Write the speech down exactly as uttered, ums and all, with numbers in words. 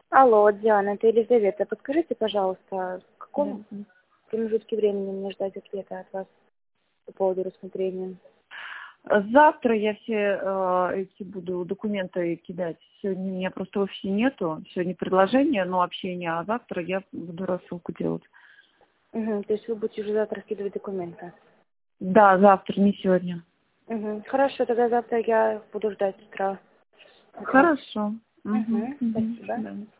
Алло, Диана, это Елизавета. Подскажите, пожалуйста, в каком Да. промежутке времени мне ждать ответа от вас по поводу рассмотрения? Завтра я все э, эти буду документы кидать. Сегодня меня просто в офисе нету. Сегодня предложение, но общение, а завтра я буду рассылку делать. Угу, то есть вы будете уже завтра скидывать документы? Да, завтра, не сегодня. Угу. Хорошо, тогда завтра я буду ждать с утра. от вас. Хорошо. Угу. Угу, Угу. спасибо. Да.